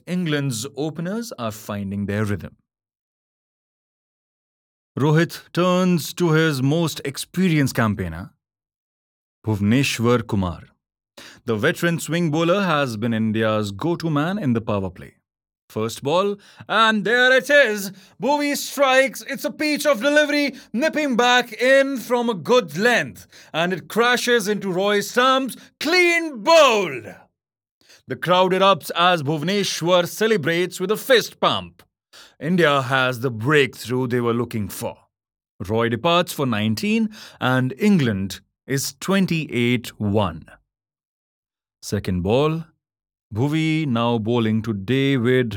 England's openers are finding their rhythm. Rohit turns to his most experienced campaigner, Bhuvneshwar Kumar. The veteran swing bowler has been India's go to man in the power play. First ball, and there it is. Bhuvi strikes. It's a peach of delivery, nipping back in from a good length, and it crashes into Roy Stump's clean bowled. The crowd erupts as Bhuvneshwar celebrates with a fist pump. India has the breakthrough they were looking for. Roy departs for 19, and England is 28-1. Second ball, Bhuvi now bowling to David